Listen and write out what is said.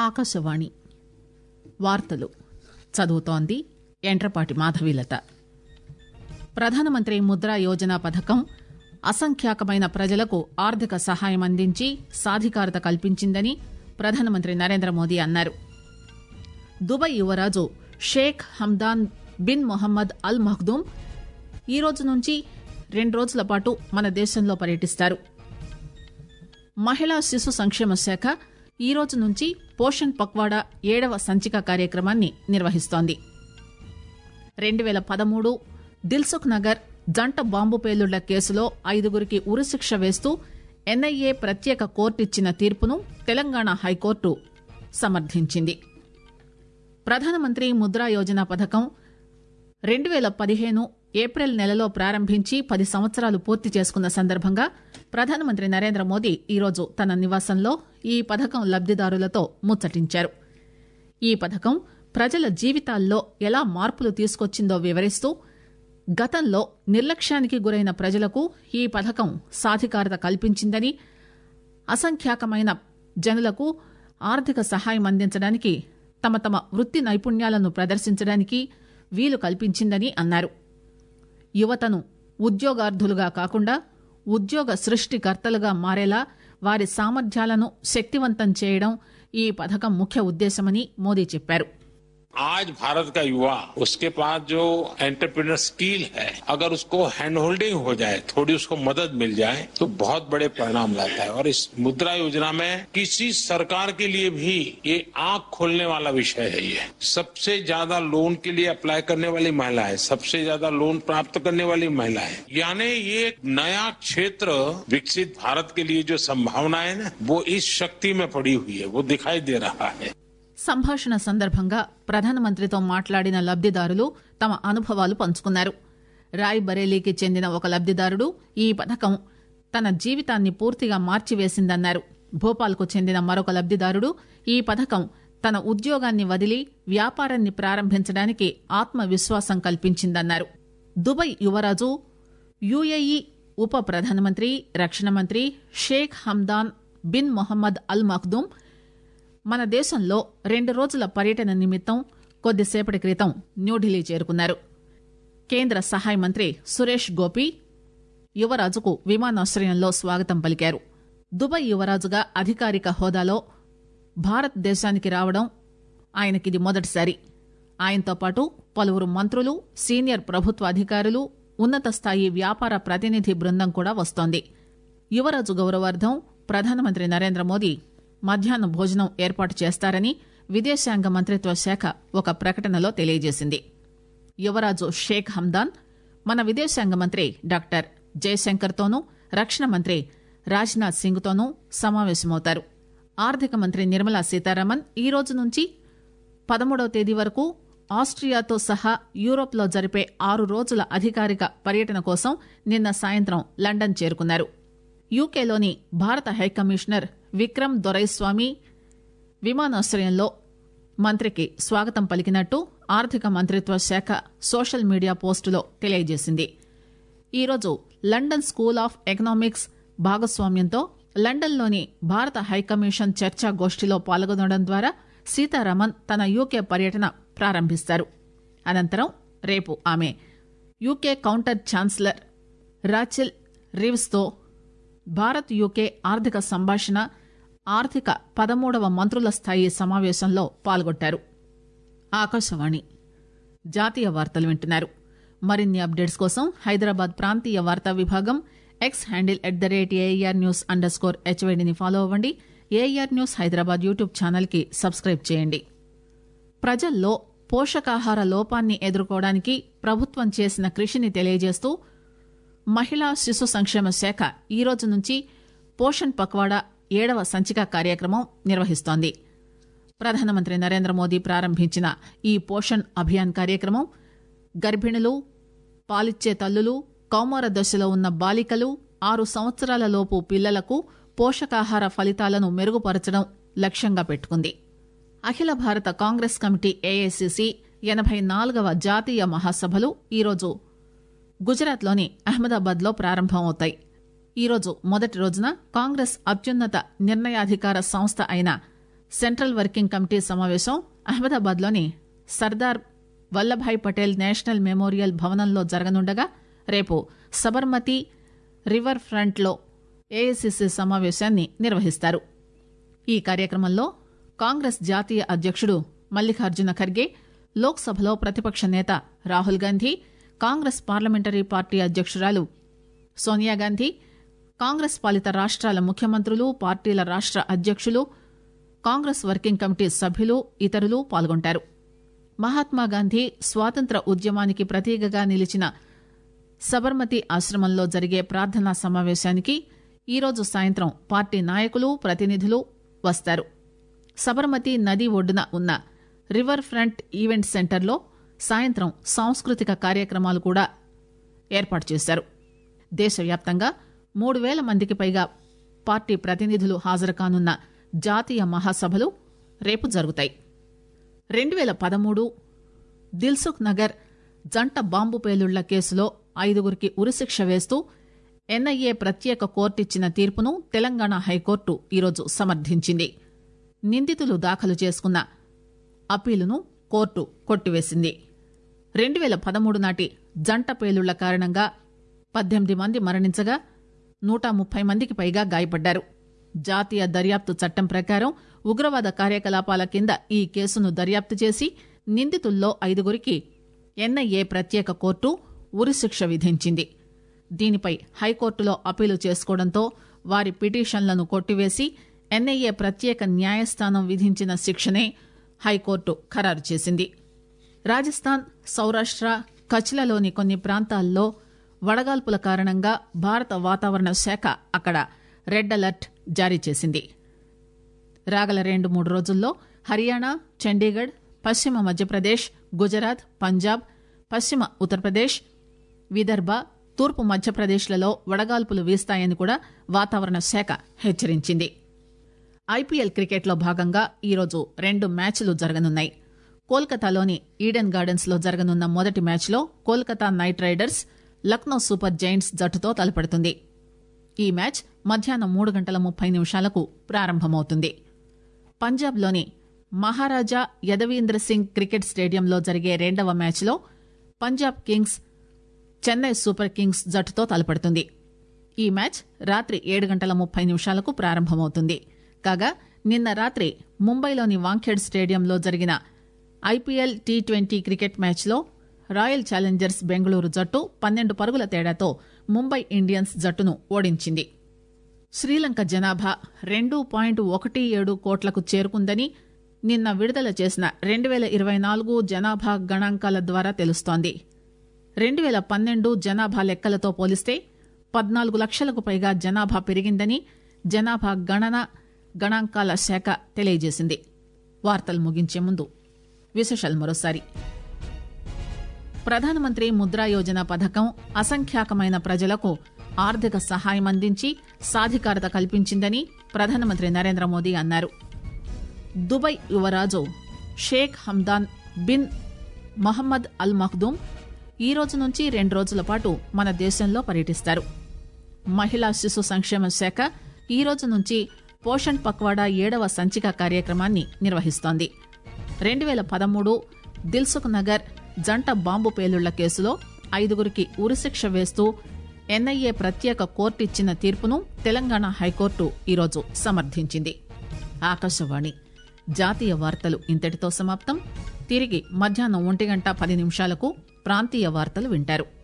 ఆకాశవాణి వార్తలు చదువుతోంది ఎంట్రపాటి మాధవీలత. ప్రధానమంత్రి ముద్రా యోజన పథకం అసంఖ్యాకమైన ప్రజలకు ఆర్థిక సహాయం అందించి సాధికారత కల్పించిందని ప్రధానమంత్రి నరేంద్ర మోదీ అన్నారు. దుబాయ్ యువరాజు Sheikh Hamdan bin Mohammed Al Maktoum ఈ రోజు నుంచి 2 రోజుల పాటు మన దేశంలో పర్యటిస్తారు. మహిళా శిశు సంక్షేమ శాఖ ఈ రోజు నుంచి పోషణ్ పక్వాడా 7వ సంచిక కార్యక్రమాన్ని నిర్వహిస్తోంది. 2013 దిల్సుఖ్ నగర్ జంట బాంబు పేలుళ్ల కేసులో 5గురికి ఉరిశిక్ష వేస్తూ ఎన్ఐఏ ప్రత్యేక కోర్టు ఇచ్చిన తీర్పును తెలంగాణ హైకోర్టు సమర్థించింది. ప్రధానమంత్రి ముద్రా యోజన పథకం 2015 ఏప్రిల్ నెలలో ప్రారంభించి 10 సంవత్సరాలు పూర్తి చేసుకున్న సందర్భంగా ప్రధానమంత్రి నరేంద్ర మోదీ ఈరోజు తన నివాసంలో ఈ పథకం లబ్దిదారులతో ముచ్చటించారు. ఈ పథకం ప్రజల జీవితాల్లో ఎలా మార్పులు తీసుకొచ్చిందో వివరిస్తూ గతంలో నిర్లక్ష్యానికి గురైన ప్రజలకు ఈ పథకం సాధికారత కల్పించిందని, అసంఖ్యాకమైన జనులకు ఆర్థిక సహాయం అందించడానికి, తమ వృత్తి నైపుణ్యాలను ప్రదర్శించడానికి వీలు కల్పించిందని అన్నారు. యువతను ఉద్యోగార్థులుగా కాకుండా ఉద్యోగ సృష్టికర్తలుగా మారేలా వారి సామర్థ్యాలను శక్తివంతం చేయడం ఈ పథకం ముఖ్య ఉద్దేశమని మోదీ చెప్పారు. आज भारत का युवा उसके पास जो एंटरप्रेन्योर स्किल है, अगर उसको हैंड होल्डिंग हो जाए, थोड़ी उसको मदद मिल जाए तो बहुत बड़े परिणाम लाता है. और इस मुद्रा योजना में किसी सरकार के लिए भी ये आंख खोलने वाला विषय है. ये सबसे ज्यादा लोन के लिए अप्लाई करने वाली महिला है, सबसे ज्यादा लोन प्राप्त करने वाली महिला है. यानी ये एक नया क्षेत्र विकसित भारत के लिए जो संभावना है ना, वो इस शक्ति में पड़ी हुई है, वो दिखाई दे रहा है. సంభాషణ సందర్భంగా ప్రధానమంత్రితో మాట్లాడిన లబ్దిదారులు తమ అనుభవాలు పంచుకున్నారు. రాయ్ బరేలీకి చెందిన ఒక లబ్దిదారుడు ఈ పథకం తన జీవితాన్ని పూర్తిగా మార్చివేసిందన్నారు. భోపాల్కు చెందిన మరొక లబ్దిదారుడు ఈ పథకం తన ఉద్యోగాన్ని వదిలి వ్యాపారాన్ని ప్రారంభించడానికి ఆత్మవిశ్వాసం కల్పించిందన్నారు. దుబాయ్ యువరాజు, యుఏఈ ఉప ప్రధానమంత్రి, రక్షణ మంత్రి Sheikh Hamdan bin Mohammed Al Maktoum మన దేశంలో 2 రోజుల పర్యటన నిమిత్తం కొద్దిసేపటి క్రితం న్యూఢిల్లీ చేరుకున్నారు. కేంద్ర సహాయ మంత్రి సురేష్ గోపి యువరాజుకు విమానాశ్రయంలో స్వాగతం పలికారు. దుబాయ్ యువరాజుగా అధికారిక హోదాలో భారతదేశానికి రావడం ఆయనకిది మొదటిసారి. ఆయనతో పాటు పలువురు మంత్రులు, సీనియర్ ప్రభుత్వ అధికారులు, ఉన్నత స్థాయి వ్యాపార ప్రతినిధి బృందం కూడా వస్తోంది. యువరాజు గౌరవార్థం ప్రధానమంత్రి నరేంద్ర మోదీ మధ్యాహ్న భోజనం ఏర్పాటు చేస్తారని విదేశాంగ మంత్రిత్వ శాఖ ఒక ప్రకటనలో తెలియజేసింది. యువరాజు షేక్ హమ్దాన్ మన విదేశాంగ మంత్రి డాక్టర్ జయశంకర్తోనూ, రక్షణ మంత్రి రాజ్నాథ్ సింగ్తోనూ సమావేశమవుతారు. ఆర్థిక మంత్రి నిర్మలా సీతారామన్ ఈ రోజు నుంచి 13వ తేదీ వరకు ఆస్ట్రియాతో సహా యూరోప్లో జరిపే 6 రోజుల అధికారిక పర్యటన కోసం నిన్న సాయంత్రం లండన్ చేరుకున్నారు. యూకేలోని భారత హైకమిషనర్ విక్రమ్ దొరైస్వామి విమానాశ్రయంలో మంత్రికి స్వాగతం పలికినట్టు ఆర్థిక మంత్రిత్వ శాఖ సోషల్ మీడియా పోస్టులో తెలియజేసింది. ఈరోజు లండన్ స్కూల్ ఆఫ్ ఎకనామిక్స్ భాగస్వామ్యంతో లండన్లోని భారత హైకమిషన్ చర్చా గోష్ఠిలో పాల్గొనడం ద్వారా సీతారామన్ తన యూకే పర్యటన ప్రారంభిస్తారు. అనంతరం రేపు ఆమె యూకే కౌంటర్ ఛాన్సలర్ రాచెల్ రీవ్స్తో భారత్ యూకే ఆర్థిక సంభాషణ ఆర్థిక 13వ మంత్రుల స్థాయి సమావేశంలో పాల్గొంటారు. ఆకాశవాణి జాతీయ వార్తలు వింటున్నారు. మరిన్ని అప్డేట్స్ కోసం హైదరాబాద్ ప్రాంతీయ వార్తా విభాగం ఎక్స్ హ్యాండిల్ @AIR_HYDని ఫాలో అవ్వండి. AIR news Hyderabad YouTube channel కి సబ్స్క్రైబ్ చేయండి. ప్రజల్లో పోషకాహార లోపాన్ని ఎదుర్కోవడానికి ప్రభుత్వం చేసిన కృషిని తెలియజేస్తూ మహిళా శిశు సంక్షేమ శాఖ ఈ రోజు నుంచి పోషణ్ పక్వాడా 7వ సంచిక కార్యక్రమం నిర్వహిస్తోంది. ప్రధానమంత్రి నరేంద్ర మోదీ ప్రారంభించిన ఈ పోషణ్ అభియాన్ కార్యక్రమం గర్భిణులు, పాలిచ్చే తల్లులు, కౌమార దశలో ఉన్న బాలికలు, 6 సంవత్సరాల లోపు పిల్లలకు పోషకాహార ఫలితాలను మెరుగుపరచడం లక్ష్యంగా పెట్టుకుంది. అఖిల భారత కాంగ్రెస్ కమిటీ ఏఐసిసి 84వ జాతీయ మహాసభలు ఈరోజు గుజరాత్లోని అహ్మదాబాద్లో ప్రారంభమవుతాయి. ఈరోజు మొదటి రోజున కాంగ్రెస్ అత్యున్నత నిర్ణయాధికార సంస్థ అయిన సెంట్రల్ వర్కింగ్ కమిటీ సమావేశం అహ్మదాబాద్లోని సర్దార్ వల్లభాయ్ పటేల్ నేషనల్ మెమోరియల్ భవనంలో జరగనుండగా రేపు సబర్మతి రివర్ ఫ్రంట్లో ఏఐసిసి సమావేశాన్ని నిర్వహిస్తారు. ఈ కార్యక్రమంలో కాంగ్రెస్ జాతీయ అధ్యక్షుడు మల్లికార్జున ఖర్గే, లోక్సభలో ప్రతిపక్ష నేత Rahul Gandhi, Congress parliamentary party అధ్యక్షురాలు సోనియాగాంధీ, కాంగ్రెస్ పాలిత రాష్ట్రాల ముఖ్యమంత్రులు, పార్టీల రాష్ట్ర అధ్యక్షులు, కాంగ్రెస్ వర్కింగ్ కమిటీ సభ్యులు, ఇతరులు పాల్గొంటారు. మహాత్మాగాంధీ స్వాతంత్ర ఉద్యమానికి ప్రతీకగా నిలిచిన సబర్మతి ఆశ్రమంలో జరిగే ప్రార్థనా సమావేశానికి ఈరోజు సాయంత్రం పార్టీ నాయకులు, ప్రతినిధులు వస్తారు. సబర్మతి నది ఒడ్డున ఉన్న రివర్ ఫ్రంట్ ఈవెంట్ సెంటర్లో సాయంత్రం సాంస్కృతిక కార్యక్రమాలు కూడా ఏర్పాటు చేశారు. దేశవ్యాప్తంగా 3,000 మందికి పైగా పార్టీ ప్రతినిధులు హాజరు కానున్న జాతీయ మహాసభలు రేపు జరుగుతాయి. 2013 దిల్సుఖ్ నగర్ జంట బాంబు పేలుళ్ల కేసులో 5గురికి ఉరిశిక్ష వేస్తూ ఎన్ఐఏ ప్రత్యేక కోర్టు ఇచ్చిన తీర్పును తెలంగాణ హైకోర్టు ఈరోజు సమర్థించింది. నిందితులు దాఖలు చేసుకున్న అప్పీలును కోర్టు కొట్టివేసింది. 2013 నాటి జంట పేలుళ్ల కారణంగా 18 మంది మరణించగా 130 మందికి పైగా గాయపడ్డారు. జాతీయ దర్యాప్తు చట్టం ప్రకారం ఉగ్రవాద కార్యకలాపాల కింద ఈ కేసును దర్యాప్తు చేసి నిందితుల్లో 5గురికి ఎన్ఐఏ ప్రత్యేక కోర్టు ఉరిశిక్ష విధించింది. దీనిపై హైకోర్టులో అప్పీలు చేసుకోవడంతో వారి పిటిషన్లను కొట్టివేసి ఎన్ఐఏ ప్రత్యేక న్యాయస్థానం విధించిన శిక్షనే హైకోర్టు ఖరారు చేసింది. రాజస్థాన్, సౌరాష్ట్ర, కచ్లలోని కొన్ని ప్రాంతాల్లో వడగాల్పుల కారణంగా భారత వాతావరణ శాఖ అక్కడ రెడ్ అలర్ట్ జారీ చేసింది. రాగల 2-3 రోజుల్లో హర్యానా, చండీగఢ్, పశ్చిమ మధ్యప్రదేశ్, గుజరాత్, పంజాబ్, పశ్చిమ ఉత్తరప్రదేశ్, విదర్భ, తూర్పు మధ్యప్రదేశ్లలో వడగాల్పులు వీస్తాయని కూడా వాతావరణ శాఖ హెచ్చరించింది. ఐపీఎల్ క్రికెట్లో భాగంగా ఈరోజు 2 మ్యాచ్లు జరగనున్నాయి. కోల్కతాలోని ఈడెన్ గార్డెన్స్ లో జరగనున్న మొదటి మ్యాచ్లో Kolkata Knight Riders Lucknow super giants జట్టుతో తలపడుతుంది. ఈ మ్యాచ్ మధ్యాహ్నం 3:30 ప్రారంభమవుతుంది. పంజాబ్లోని మహారాజా యదవీంద్ర సింగ్ క్రికెట్ స్టేడియంలో జరిగే 2వ మ్యాచ్లో Punjab kings Chennai super kings జట్టుతో తలపడుతుంది. ఈ మ్యాచ్ రాత్రి 7:30 ప్రారంభమవుతుంది. కాగా నిన్న రాత్రి ముంబైలోని వాంఖేడ్ స్టేడియంలో జరిగిన ఐపీఎల్ T20 క్రికెట్ మ్యాచ్లో రాయల్ ఛాలెంజర్స్ బెంగళూరు జట్టు 12 పరుగుల తేడాతో ముంబై ఇండియన్స్ జట్టును ఓడించింది. శ్రీలంక జనాభా 2.17 కోట్లకు చేరుకుందని నిన్న విడుదల చేసిన 2024 జనాభా గణాంకాల ద్వారా తెలుస్తోంది. 2012 జనాభా లెక్కలతో పోలిస్తే 14 లక్షలకు పైగా జనాభా పెరిగిందని జనాభా గణాంకాల శాఖ తెలియజేసింది. వార్తలు ముగించే ముందు విశేషాలు మరోసారి. ప్రధానమంత్రి ముద్రా యోజన పథకం అసంఖ్యాకమైన ప్రజలకు ఆర్థిక సహాయం అందించి సాధికారత కల్పించిందని ప్రధానమంత్రి నరేంద్ర మోదీ అన్నారు. దుబాయ్ యువరాజు Sheikh Hamdan bin Mohammed Al Maktoum ఈ రోజు నుంచి 2 రోజుల పాటు మన దేశంలో పర్యటిస్తారు. మహిళా శిశు సంక్షేమ శాఖ ఈ రోజు నుంచి పోషణ్ పక్వాడా 7వ సంచిక కార్యక్రమాన్ని నిర్వహిస్తోంది. 2013 దిల్సుఖ్ నగర్ జంట బాంబు పేలుళ్ల కేసులో 5గురికి ఉరిశిక్ష వేస్తూ ఎన్ఐఏ ప్రత్యేక కోర్టు ఇచ్చిన తీర్పును తెలంగాణ హైకోర్టు ఈరోజు సమర్థించింది. ఆకాశవాణి జాతీయ వార్తలు ఇంతటితో సమాప్తం. తిరిగి మధ్యాహ్నం 1:10 ప్రాంతీయ వార్తలు వింటారు.